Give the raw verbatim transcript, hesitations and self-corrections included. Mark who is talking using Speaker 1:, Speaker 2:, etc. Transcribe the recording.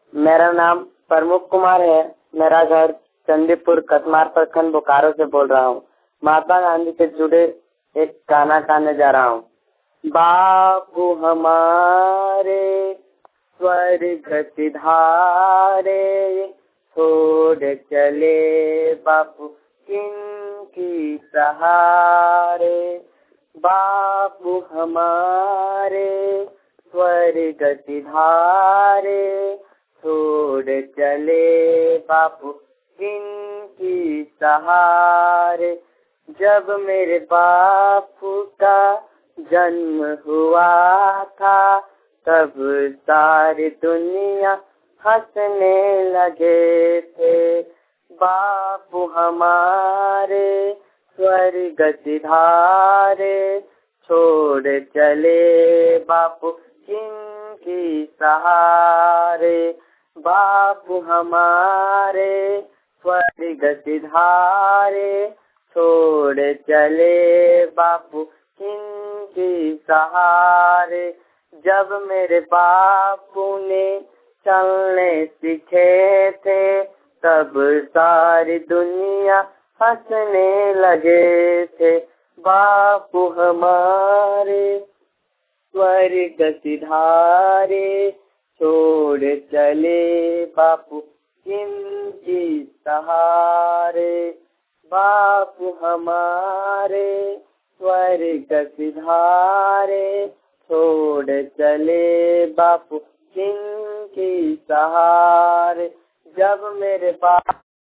Speaker 1: मेरा नाम प्रमुख कुमार है। मेरा घर चंदीपुर कतमार प्रखंड बोकारो से बोल रहा हूँ। महात्मा गांधी से जुड़े एक गाना गाने जा रहा हूँ। बापू हमारे स्वर्ग सिधारे, छोड़ चले बापू किनकी सहारे। बापू हमारे स्वर्ग सिधारे, छोड़ चले बापू किनकी सहारे। जब मेरे बापू का जन्म हुआ था, तब सारी दुनिया हंसने लगे थे। बापू हमारे स्वर्ग सिधारे, छोड़ चले बापू किनकी सहारे। बापू हमारे स्वर्ग सिधारे, छोड़ चले बापू किनकी सहारे। जब मेरे बापू ने चलने सीखे थे, तब सारी दुनिया हंसने लगे थे। बापू हमारे स्वर्ग सिधारे, छोड़ चले बापू किनकी सहारे। बापू हमारे स्वर्ग सिधारे, छोड़ चले बापू किनकी सहारे। जब मेरे बाप